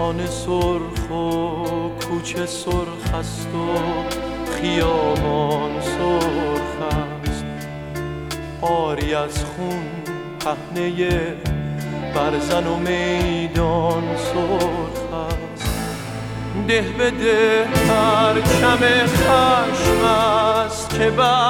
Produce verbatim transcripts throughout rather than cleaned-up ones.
خانه سرخ و کوچه سرخ است و خیابان سرخ است، آری از خون پهنه برزن و میدان سرخ است. ده به ده پرچم خشم است که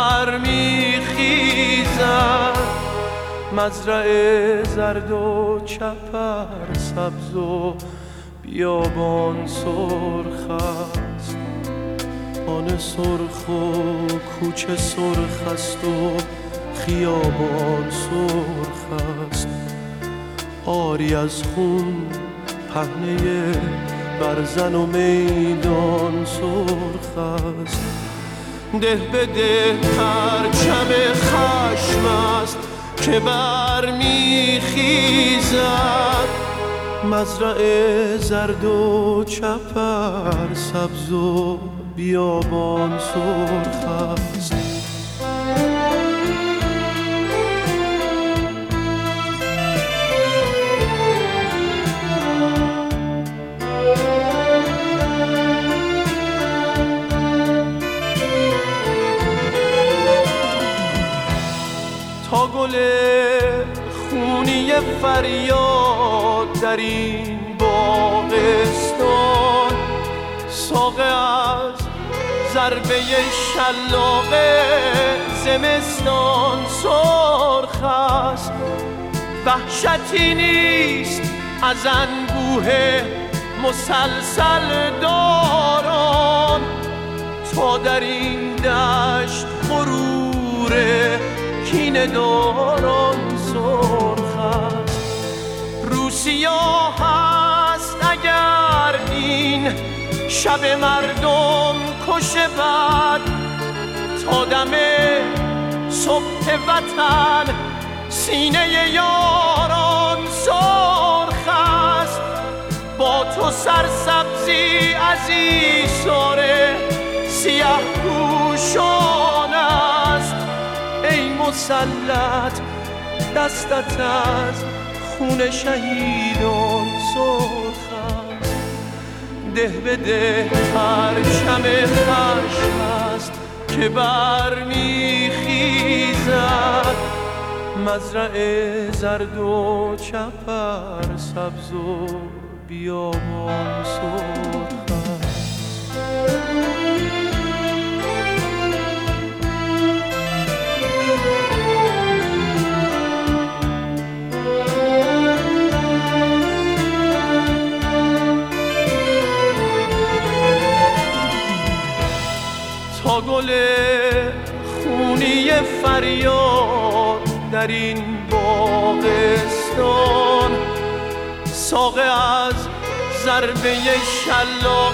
برمیخیزد، مزرعه زرد و چپر سبز و بیابان سرخ است. خانه سرخ و کوچه سرخ است و خیابان سرخ است، آری از خون پهنه برزن و میدان سرخ است. ده به ده پرچم خشم است که برمیخیزد، مزرعه زرد و چپر سبز و بیابان سرخ است. تا گل خونی فریاد در این باغستان، ساقه از ضربه شلاق زمستان سرخ است. وحشتی نیست از انبوه مسلسل داران، تا در این دشت غروره کینه داران سرخ است. روسیا هست اگر این شب مردم کشه بد، تا دم صبح وطن سینه یاران سرخ است. با تو سرسبزی عزیزاره سیه پوشان است، ای مسلط دستت از خون شهیدان سرخ است. ده به ده پرچم خشم است که برمیخیزد، مزرعه زرد و چپر سبز و بیابان سرخ است. تا گل خونی فریاد در این باغستان، ساقه از ضربه شلاق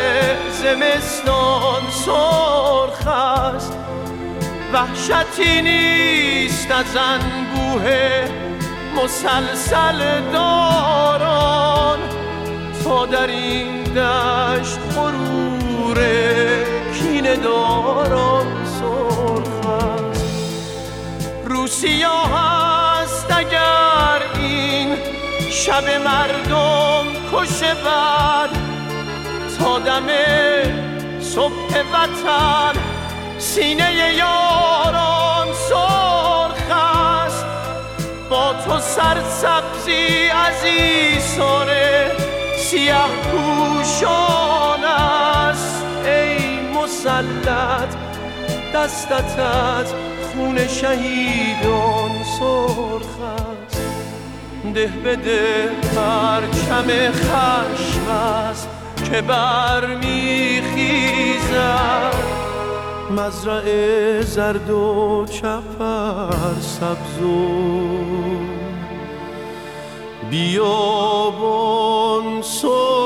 زمستان سرخ است. وحشتی نیست از انبوه مسلسل داران، تا در این دشت غروره کینه داران سرخ است. روسیا هست اگر این شب مردم کشه بد، تا دم صبح وطن سینه یاران سرخ است. با تو سرسبزی عزیزاره سیه پوشان است، ای مسلط دستت از خون شهیدان سرخ است. ده به ده پرچم خشم است که برمیخیزد، مزرعه زرد و چپر سبز و بیابان سرخ